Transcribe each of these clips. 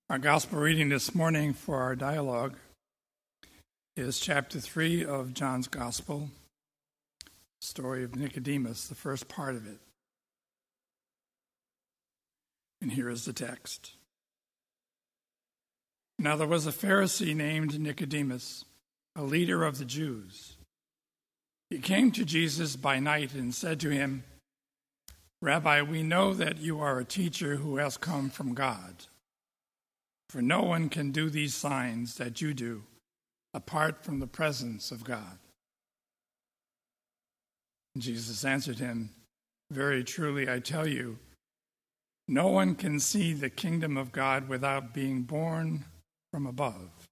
Our gospel reading this morning for our dialogue is chapter 3 of John's Gospel, story of Nicodemus, the first part of it. And here is the text. Now there was a Pharisee named Nicodemus, a leader of the Jews. He came to Jesus by night and said to him, "Rabbi, we know that you are a teacher who has come from God. For no one can do these signs that you do apart from the presence of God." And Jesus answered him, "Very truly I tell you, no one can see the kingdom of God without being born from above."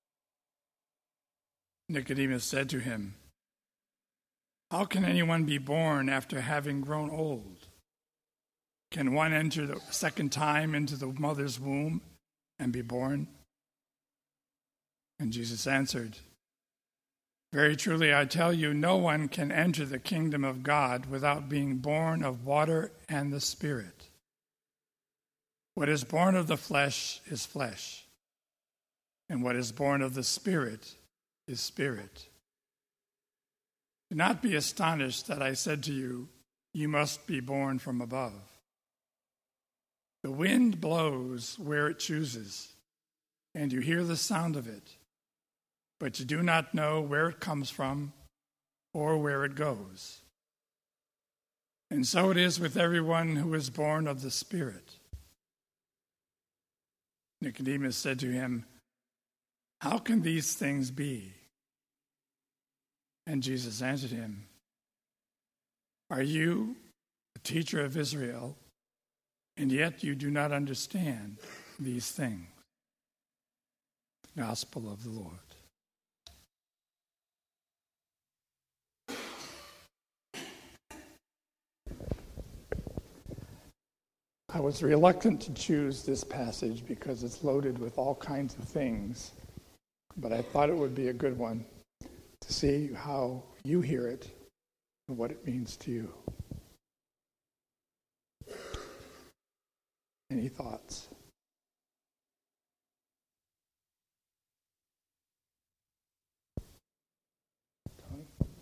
Nicodemus said to him, "How can anyone be born after having grown old? Can one enter the second time into the mother's womb and be born?" And Jesus answered, "Very truly I tell you, no one can enter the kingdom of God without being born of water and the Spirit. What is born of the flesh is flesh, and what is born of the Spirit is spirit. Do not be astonished that I said to you, you must be born from above. The wind blows where it chooses, and you hear the sound of it, but you do not know where it comes from or where it goes. And so it is with everyone who is born of the Spirit." Nicodemus said to him, "How can these things be?" And Jesus answered him, "Are you a teacher of Israel, and yet you do not understand these things?" The Gospel of the Lord. I was reluctant to choose this passage because it's loaded with all kinds of things, but I thought it would be a good one to see how you hear it and what it means to you. Any thoughts? Tony?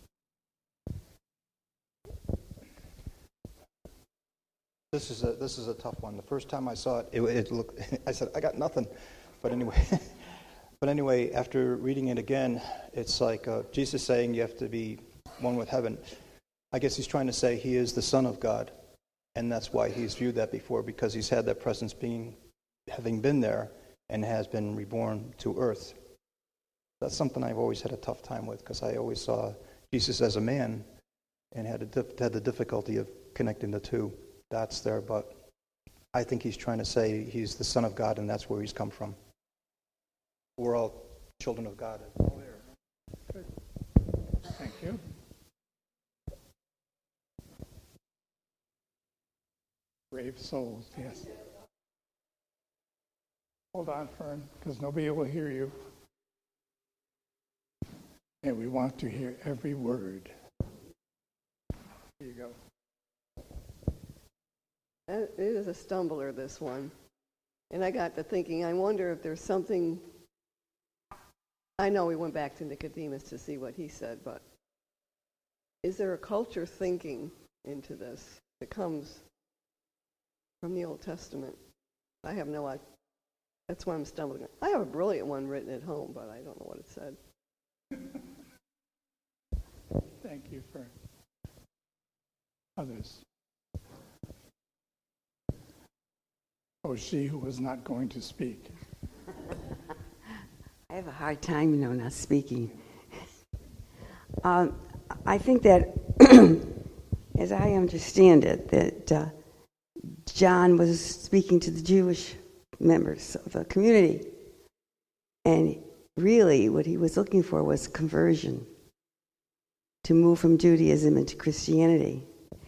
This is a tough one. The first time I saw it looked. I said, I got nothing. But anyway, after reading it again, it's like Jesus saying you have to be one with heaven. I guess he's trying to say he is the Son of God. And that's why he's viewed that before, because he's had that presence having been there and has been reborn to earth. That's something I've always had a tough time with, because I always saw Jesus as a man and had the difficulty of connecting the two dots there. But I think he's trying to say he's the Son of God, and that's where he's come from. We're all children of God. Good. Thank you. Brave souls, yes. Hold on, Fern, because nobody will hear you. And we want to hear every word. Here you go. It is a stumbler, this one. And I got to thinking, I wonder if there's something. I know we went back to Nicodemus to see what he said, but is there a culture thinking into this that comes from the Old Testament? I have no idea. That's why I'm stumbling. I have a brilliant one written at home, but I don't know what it said. Thank you for others. Oh, she who was not going to speak. I have a hard time, not speaking. I think that, as I understand it, that John was speaking to the Jewish members of the community. And really what he was looking for was conversion, to move from Judaism into Christianity.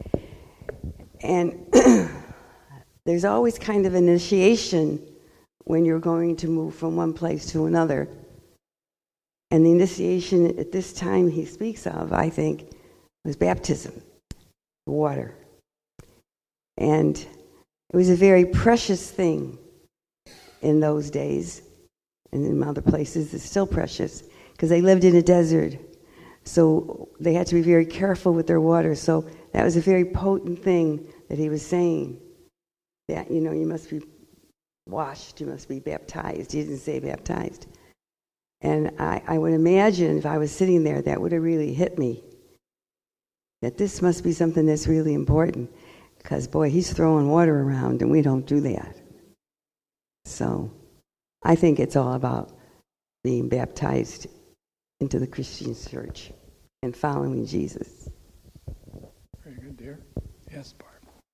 And there's always kind of initiation when you're going to move from one place to another. And the initiation at this time he speaks of, I think, was baptism, water. And it was a very precious thing in those days, and in other places it's still precious, because they lived in a desert. So they had to be very careful with their water. So that was a very potent thing that he was saying. That, you must be washed, you must be baptized. He didn't say baptized. And I would imagine if I was sitting there, that would have really hit me. That this must be something that's really important. Because, boy, he's throwing water around, and we don't do that. So I think it's all about being baptized into the Christian church and following Jesus. Very good, dear. Yes, Barb.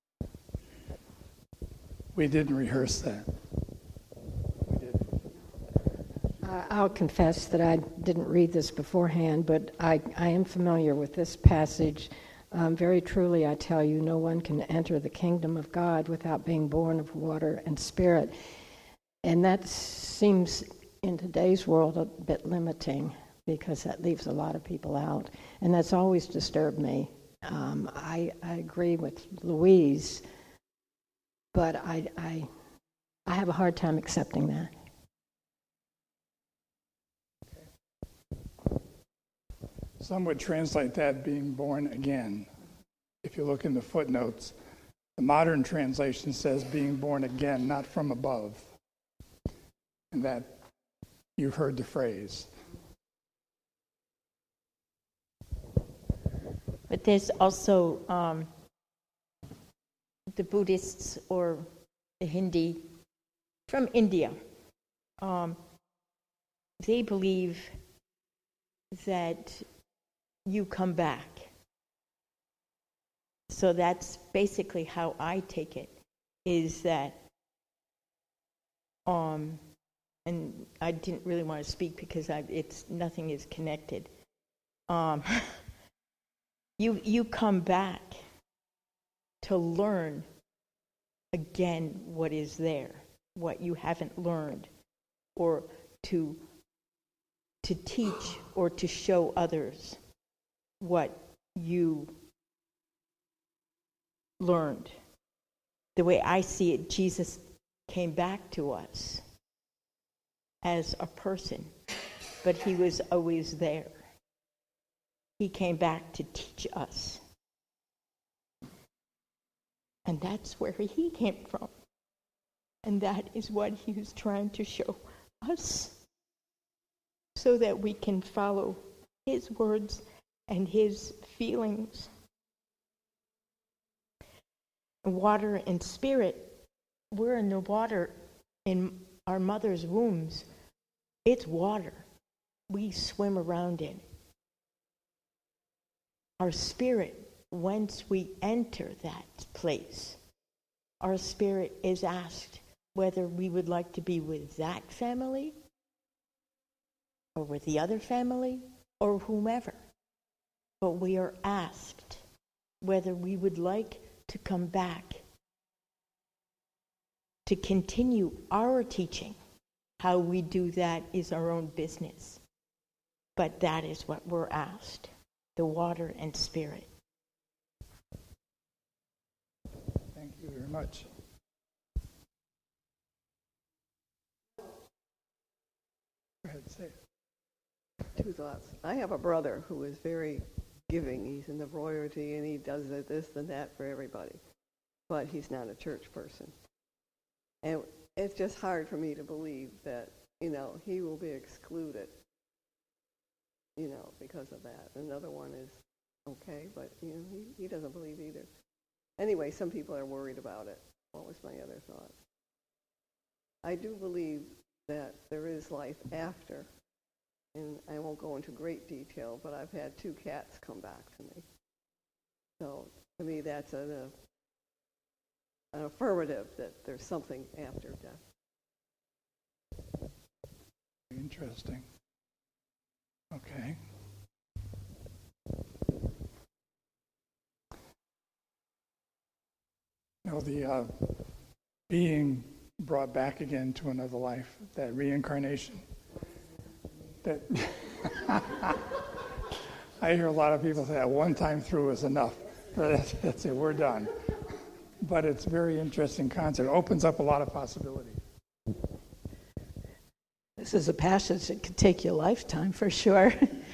We didn't rehearse that. We did. I'll confess that I didn't read this beforehand, but I am familiar with this passage. Very truly, I tell you, no one can enter the kingdom of God without being born of water and spirit. And that seems, in today's world, a bit limiting, because that leaves a lot of people out. And that's always disturbed me. I agree with Louise, but I have a hard time accepting that. Some would translate that being born again. If you look in the footnotes, the modern translation says being born again, not from above. And that you've heard the phrase. But there's also the Buddhists or the Hindi from India. They believe that you come back. So that's basically how I take it, is that, and I didn't really want to speak because nothing is connected. You come back to learn again what is there, what you haven't learned, or to teach or to show others what you learned. The way I see it, Jesus came back to us as a person, but he was always there. He came back to teach us. And that's where he came from. And that is what he was trying to show us, so that we can follow his words and his feelings. Water and spirit, we're in the water in our mother's wombs. It's water. We swim around in it. Our spirit, once we enter that place, our spirit is asked whether we would like to be with that family or with the other family or whomever. But we are asked whether we would like to come back to continue our teaching. How we do that is our own business. But that is what we're asked, the water and spirit. Thank you very much. Go ahead, say it. Two thoughts. I have a brother who is very giving. He's in the royalty, and he does this and that for everybody. But he's not a church person. And it's just hard for me to believe that, he will be excluded, because of that. Another one is okay, but, he doesn't believe either. Anyway, some people are worried about it. What was my other thought? I do believe that there is life after. And I won't go into great detail, but I've had 2 cats come back to me. So to me, that's an affirmative that there's something after death. Interesting. Okay. The being brought back again to another life, that reincarnation. That I hear a lot of people say that one time through is enough. That's it, we're done. But it's a very interesting concept. It opens up a lot of possibilities. This is a passage that could take you a lifetime for sure.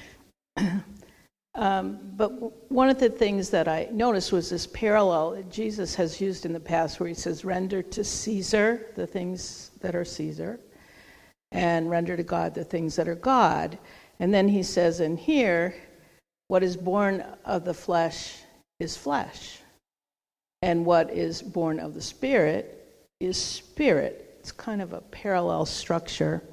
But one of the things that I noticed was this parallel that Jesus has used in the past where he says, render to Caesar the things that are Caesar, and render to God the things that are God. And then he says in here, what is born of the flesh is flesh, and what is born of the Spirit is spirit. It's kind of a parallel structure.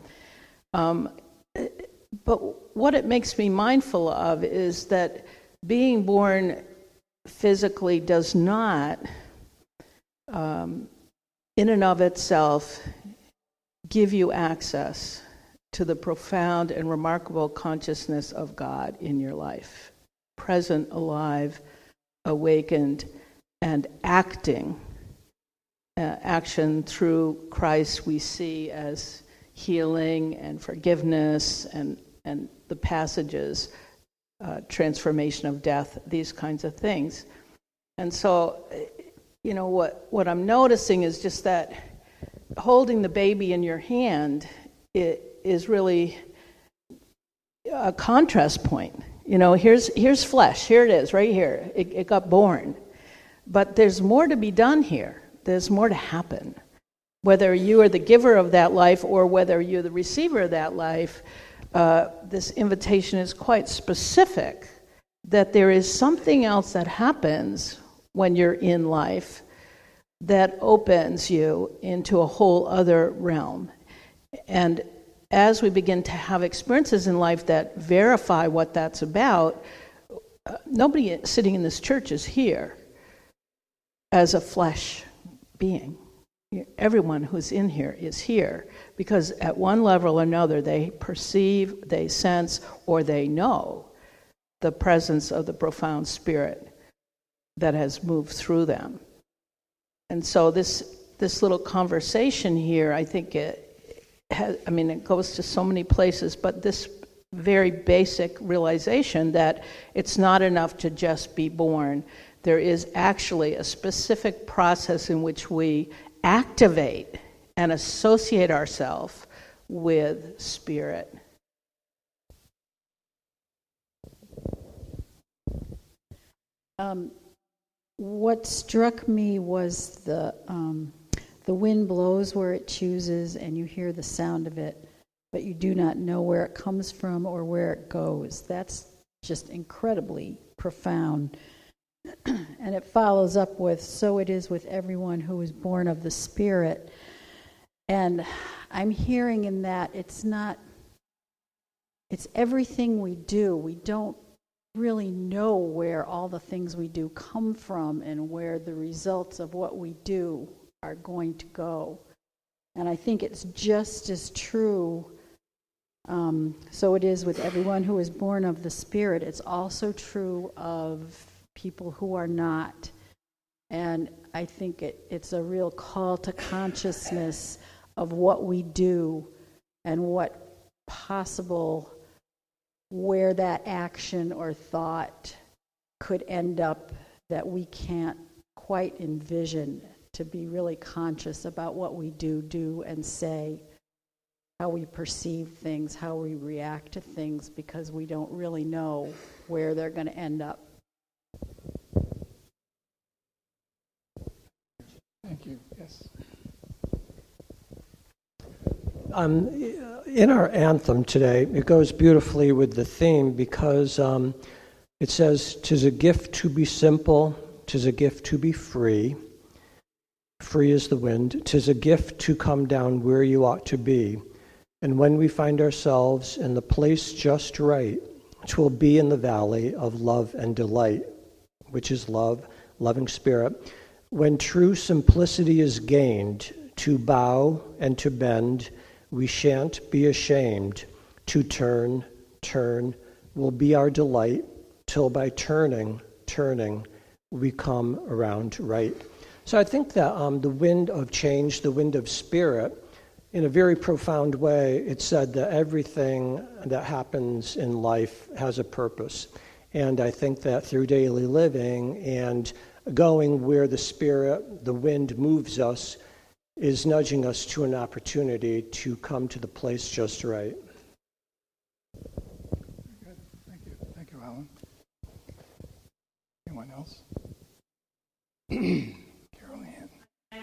But what it makes me mindful of is that being born physically does not, in and of itself, give you access to the profound and remarkable consciousness of God in your life, present, alive, awakened, and acting. Action through Christ we see as healing and forgiveness and the passages, transformation of death, these kinds of things. And so, what I'm noticing is just that holding the baby in your hand is really a contrast point. Here's flesh. Here it is, right here. It got born. But there's more to be done here. There's more to happen. Whether you are the giver of that life or whether you're the receiver of that life, this invitation is quite specific, that there is something else that happens when you're in life that opens you into a whole other realm. And as we begin to have experiences in life that verify what that's about, nobody sitting in this church is here as a flesh being. Everyone who's in here is here because at one level or another they perceive, they sense, or they know the presence of the profound Spirit that has moved through them. And so this little conversation here, I think it goes to so many places, but this very basic realization that it's not enough to just be born. There is actually a specific process in which we activate and associate ourselves with Spirit. What struck me was the wind blows where it chooses, and you hear the sound of it, but you do not know where it comes from or where it goes. That's just incredibly profound. And it follows up with, so it is with everyone who is born of the Spirit. And I'm hearing in that it's everything we do. We don't really know where all the things we do come from and where the results of what we do are going to go. And I think it's just as true. So it is with everyone who is born of the Spirit. It's also true of people who are not. And I think it's a real call to consciousness of what we do and what possible, where that action or thought could end up that we can't quite envision, to be really conscious about what we do and say, how we perceive things, how we react to things, because we don't really know where they're going to end up. Thank you. Yes. In our anthem today, it goes beautifully with the theme because it says, "'Tis a gift to be simple, 'tis a gift to be free. Free as the wind. 'Tis a gift to come down where you ought to be. And when we find ourselves in the place just right, 'twill be in the valley of love and delight," which is love, loving Spirit. When true simplicity is gained, to bow and to bend, we shan't be ashamed. To turn will be our delight, till by turning, we come around right. So I think that the wind of change, the wind of Spirit, in a very profound way, it said that everything that happens in life has a purpose. And I think that through daily living and going where the Spirit, the wind moves us, is nudging us to an opportunity to come to the place just right. Good. Thank you. Thank you, Alan. Anyone else? Carol Ann.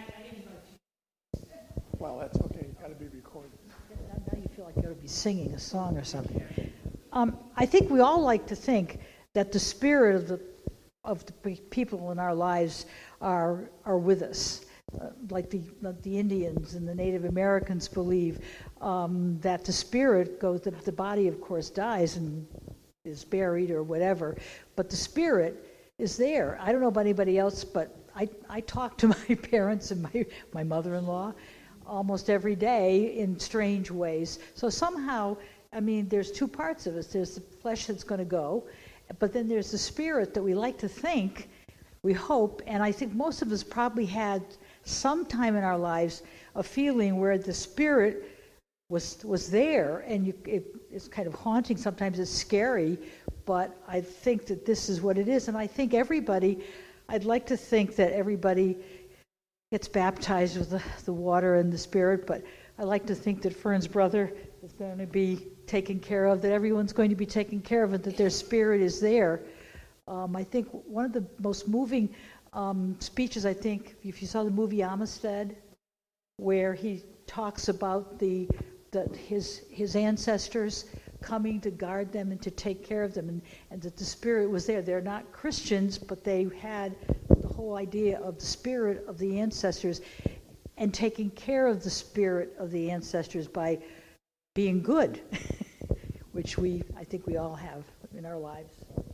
Well, that's okay. It's got to be recorded. Now you feel like you ought to be singing a song or something. I think we all like to think that the spirit of the people in our lives are with us. Like the Indians and the Native Americans believe that the spirit goes, the body of course dies and is buried or whatever, but the spirit is there. I don't know about anybody else, but I talk to my parents and my mother-in-law almost every day in strange ways. So somehow, I mean, there's two parts of us. There's the flesh that's going to go, but then there's the spirit that we like to think, we hope, and I think most of us probably had sometime in our lives a feeling where the spirit was there, and it's kind of haunting. Sometimes it's scary, but I think that this is what it is. And I think I'd like to think that everybody gets baptized with the water and the spirit, but I like to think that Fern's brother is going to be taken care of, that everyone's going to be taken care of, and that their spirit is there. I think one of the most moving speeches, I think, if you saw the movie Amistad, where he talks about his ancestors coming to guard them and to take care of them, and that the spirit was there. They're not Christians, but they had the whole idea of the spirit of the ancestors and taking care of the spirit of the ancestors by being good, which I think we all have in our lives.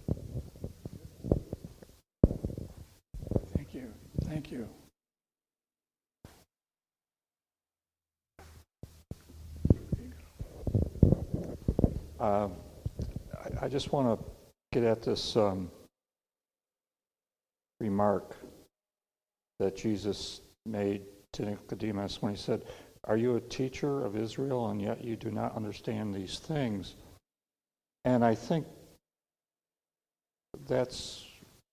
Thank you. I just want to get at this remark that Jesus made to Nicodemus when he said, "Are you a teacher of Israel, and yet you do not understand these things?" And I think that's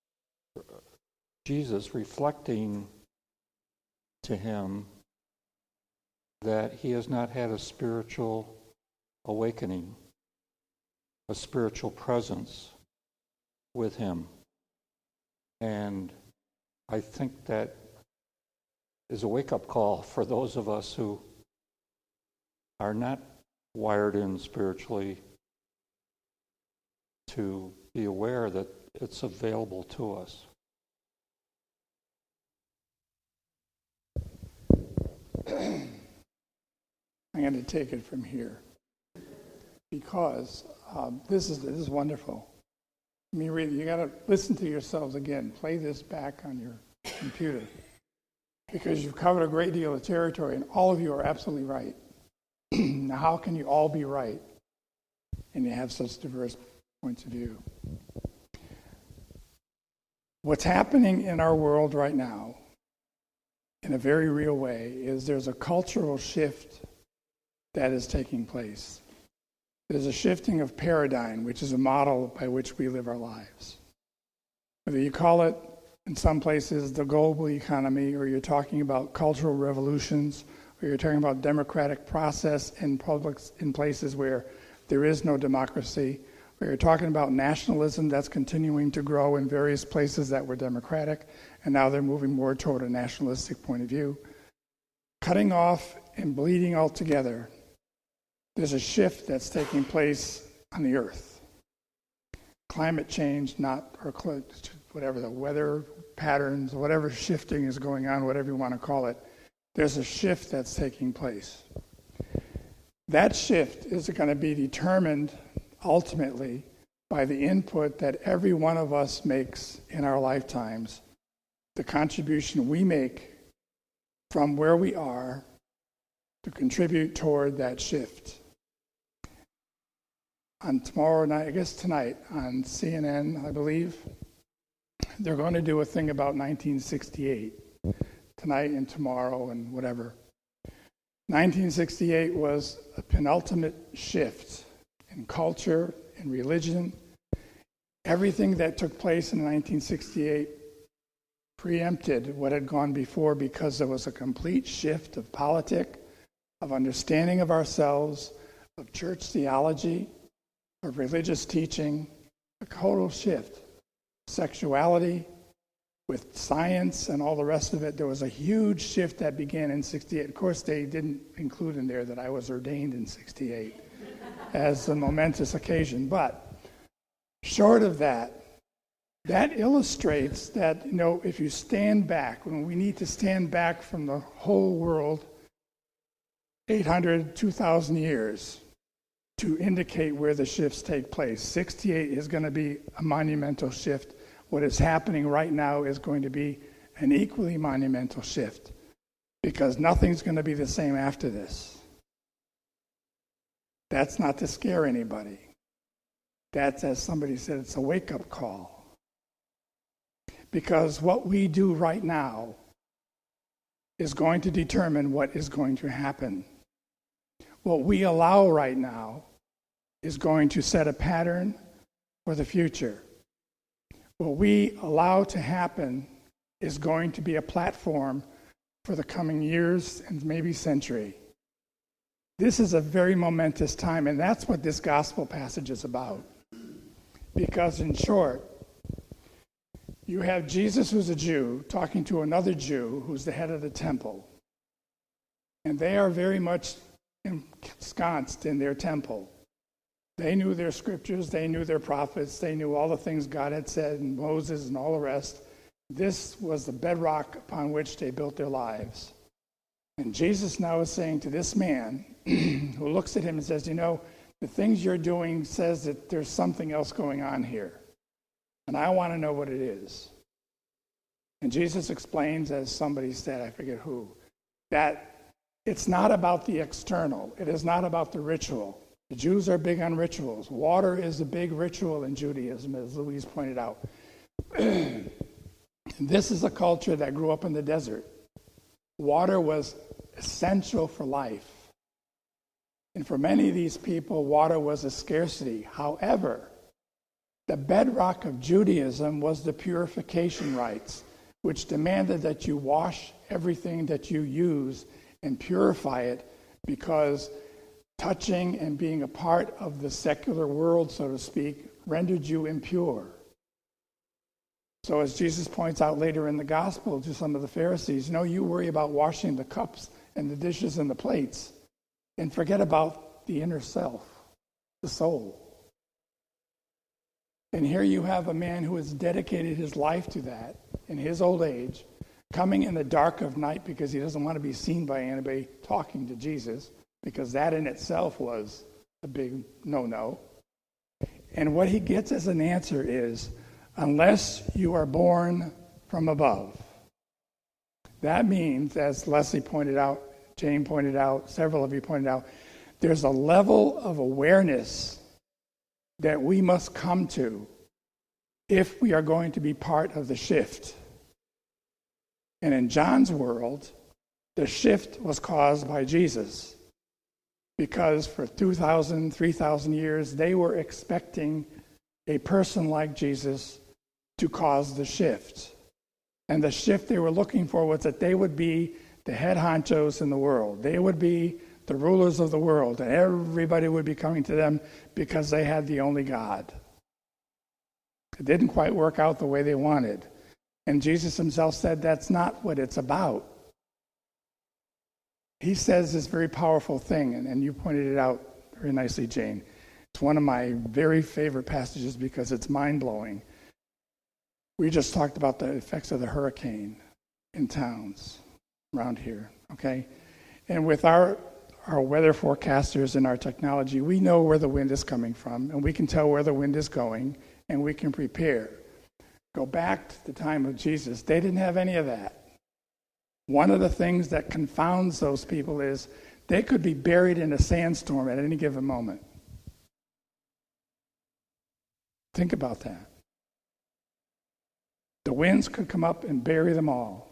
Jesus reflecting to him that he has not had a spiritual awakening, a spiritual presence with him. And I think that is a wake-up call for those of us who are not wired in spiritually to be aware that it's available to us. I'm going to take it from here because this is wonderful. I mean, really, you got to listen to yourselves again. Play this back on your computer because you've covered a great deal of territory, and all of you are absolutely right. Now, how can you all be right and you have such diverse points of view? What's happening in our world right now, in a very real way, is there's a cultural shift that is taking place. There's a shifting of paradigm, which is a model by which we live our lives. Whether you call it, in some places, the global economy, or you're talking about cultural revolutions, or you're talking about democratic process in places where there is no democracy, or you're talking about nationalism that's continuing to grow in various places that were democratic, and now they're moving more toward a nationalistic point of view. Cutting off and bleeding altogether, there's a shift that's taking place on the earth. Climate change, or whatever, the weather patterns, whatever shifting is going on, whatever you want to call it, there's a shift that's taking place. That shift is going to be determined ultimately by the input that every one of us makes in our lifetimes, the contribution we make from where we are to contribute toward that shift. On tomorrow night, I guess tonight, on CNN, I believe, they're going to do a thing about 1968, tonight and tomorrow and whatever. 1968 was a penultimate shift in culture, in religion. Everything that took place in 1968 preempted what had gone before because there was a complete shift of politic, of understanding of ourselves, of church theology, of religious teaching, a total shift. Sexuality, with science and all the rest of it, there was a huge shift that began in 68. Of course, they didn't include in there that I was ordained in 68 as a momentous occasion. But short of that, that illustrates that, if you stand back, when we need to stand back from the whole world, 800, 2,000 years, to indicate where the shifts take place. 68 is going to be a monumental shift. What is happening right now is going to be an equally monumental shift, because nothing's going to be the same after this. That's not to scare anybody. That's, as somebody said, it's a wake-up call. Because what we do right now is going to determine what is going to happen. What we allow right now is going to set a pattern for the future. What we allow to happen is going to be a platform for the coming years and maybe century. This is a very momentous time, and that's what this gospel passage is about. Because in short, you have Jesus, who's a Jew, talking to another Jew who's the head of the temple. And they are very much ensconced in their temple. They knew their scriptures, they knew their prophets, they knew all the things God had said, and Moses and all the rest. This was the bedrock upon which they built their lives. And Jesus now is saying to this man, who looks at him and says, the things you're doing says that there's something else going on here. And I want to know what it is. And Jesus explains, as somebody said, I forget who, that it's not about the external. It is not about the ritual. The Jews are big on rituals. Water is a big ritual in Judaism, as Louise pointed out. This is a culture that grew up in the desert. Water was essential for life. And for many of these people, water was a scarcity. However, the bedrock of Judaism was the purification rites, which demanded that you wash everything that you use and purify it, because touching and being a part of the secular world, so to speak, rendered you impure. So as Jesus points out later in the gospel to some of the Pharisees, you worry about washing the cups and the dishes and the plates, and forget about the inner self, the soul. And here you have a man who has dedicated his life to that in his old age, coming in the dark of night because he doesn't want to be seen by anybody talking to Jesus, because that in itself was a big no-no. And what he gets as an answer is, unless you are born from above. That means, as Leslie pointed out, Jane pointed out, several of you pointed out, there's a level of awareness that we must come to if we are going to be part of the shift. And in John's world, the shift was caused by Jesus, because for 2,000, 3,000 years, they were expecting a person like Jesus to cause the shift. And the shift they were looking for was that they would be the head honchos in the world. They would be the rulers of the world, and everybody would be coming to them because they had the only God. It didn't quite work out the way they wanted. And Jesus himself said that's not what it's about. He says this very powerful thing, and you pointed it out very nicely, Jane. It's one of my very favorite passages because it's mind-blowing. We just talked about the effects of the hurricane in towns around here, okay? And with our weather forecasters and our technology, we know where the wind is coming from, and we can tell where the wind is going, and we can prepare. Go back to the time of Jesus. They didn't have any of that. One of the things that confounds those people is they could be buried in a sandstorm at any given moment. Think about that. The winds could come up and bury them all.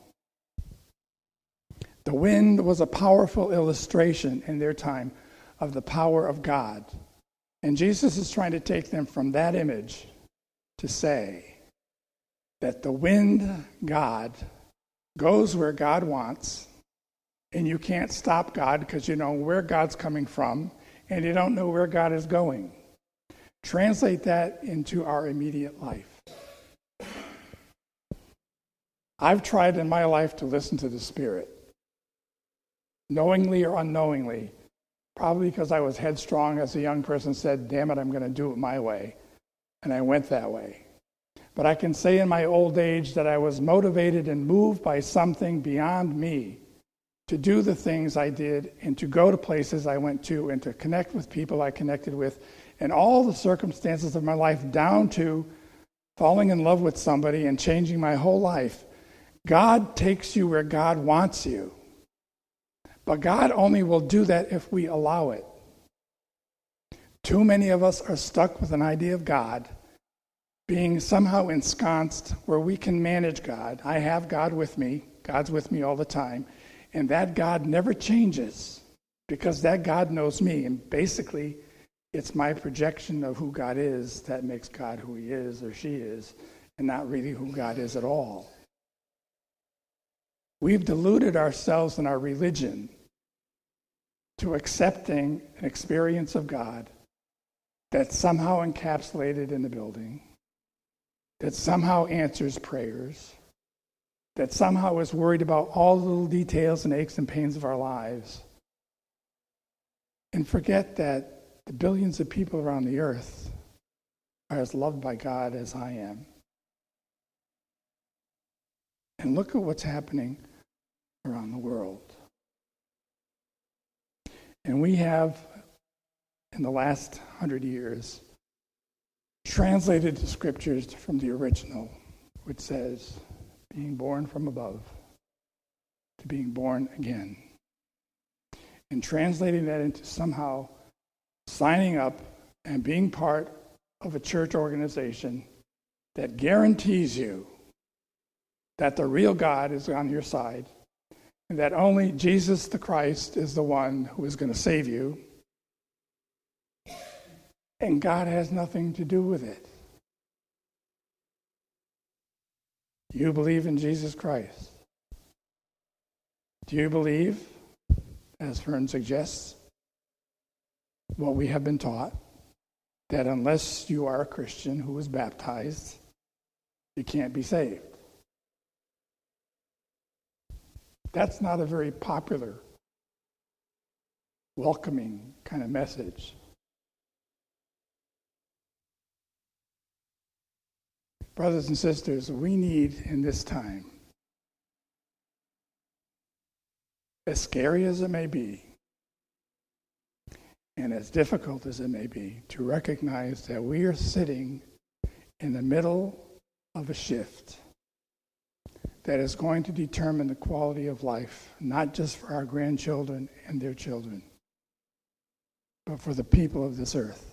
The wind was a powerful illustration in their time of the power of God. And Jesus is trying to take them from that image to say, that the wind God goes where God wants, and you can't stop God because you know where God's coming from, and you don't know where God is going. Translate that into our immediate life. I've tried in my life to listen to the Spirit, knowingly or unknowingly, probably because I was headstrong as a young person, said, damn it, I'm going to do it my way. And I went that way. But I can say in my old age that I was motivated and moved by something beyond me to do the things I did and to go to places I went to and to connect with people I connected with, and all the circumstances of my life down to falling in love with somebody and changing my whole life. God takes you where God wants you. But God only will do that if we allow it. Too many of us are stuck with an idea of God being somehow ensconced where we can manage God. I have God with me. God's with me all the time. And that God never changes because that God knows me. And basically, it's my projection of who God is that makes God who he is or she is, and not really who God is at all. We've deluded ourselves in our religion to accepting an experience of God that's somehow encapsulated in the building, that somehow answers prayers, that somehow is worried about all the little details and aches and pains of our lives, and forget that the billions of people around the earth are as loved by God as I am. And look at what's happening around the world. And we have, in the last 100 years, translated the scriptures from the original, which says, being born from above to being born again. And translating that into somehow signing up and being part of a church organization that guarantees you that the real God is on your side, and that only Jesus the Christ is the one who is going to save you, and God has nothing to do with it. Do you believe in Jesus Christ? Do you believe, as Fern suggests, what we have been taught, that unless you are a Christian who was baptized, you can't be saved? That's not a very popular, welcoming kind of message. Brothers and sisters, we need in this time, as scary as it may be, and as difficult as it may be, to recognize that we are sitting in the middle of a shift that is going to determine the quality of life, not just for our grandchildren and their children, but for the people of this earth.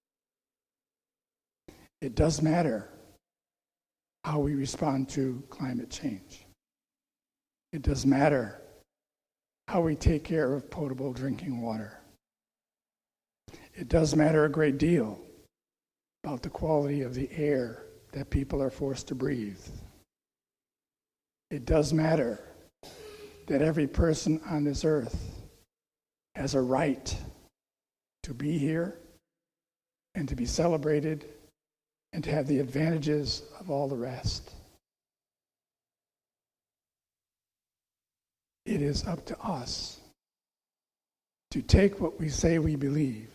It does matter how we respond to climate change. It does matter how we take care of potable drinking water. It does matter a great deal about the quality of the air that people are forced to breathe. It does matter that every person on this earth has a right to be here and to be celebrated and to have the advantages of all the rest. It is up to us to take what we say we believe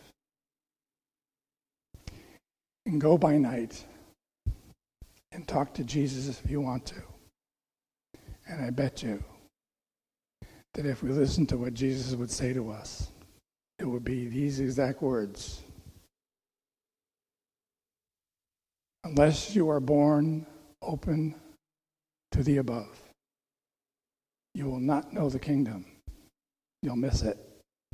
and go by night and talk to Jesus if you want to. And I bet you that if we listen to what Jesus would say to us, it would be these exact words. Unless you are born open to the above, you will not know the kingdom. You'll miss it.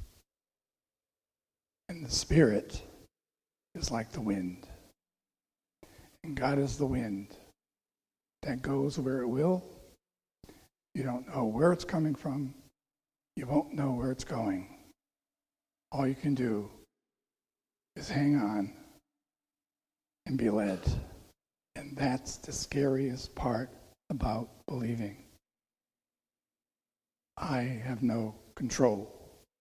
And the Spirit is like the wind. And God is the wind that goes where it will. You don't know where it's coming from. You won't know where it's going. All you can do is hang on and be led. And And that's the scariest part about believing. I have no control.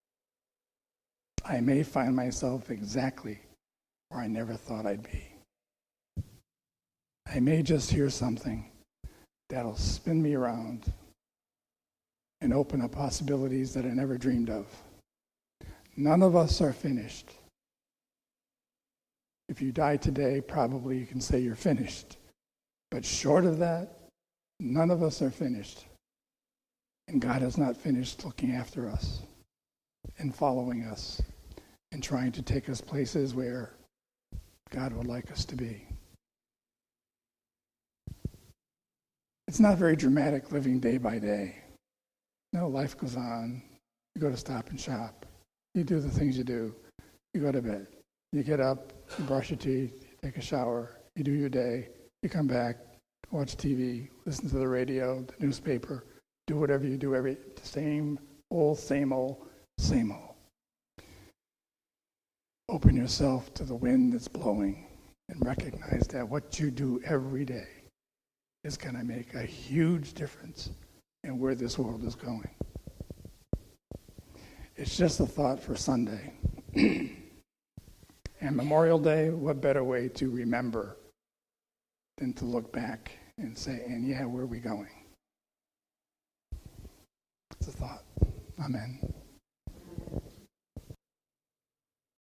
I may find myself exactly where I never thought I'd be. I may just hear something that'll spin me around and open up possibilities that I never dreamed of. None of us are finished. If you die today, probably you can say you're finished. But short of that, none of us are finished. And God has not finished looking after us and following us and trying to take us places where God would like us to be. It's not very dramatic living day by day. No, life goes on. You go to Stop and Shop. You do the things you do. You go to bed. You get up, you brush your teeth, you take a shower, you do your day, you come back, watch TV, listen to the radio, the newspaper, do whatever you do the same old, same old, same old. Open yourself to the wind that's blowing and recognize that what you do every day is going to make a huge difference in where this world is going. It's just a thought for Sunday. And Memorial Day, what better way to remember than to look back and say, and yeah, where are we going? It's a thought. Amen.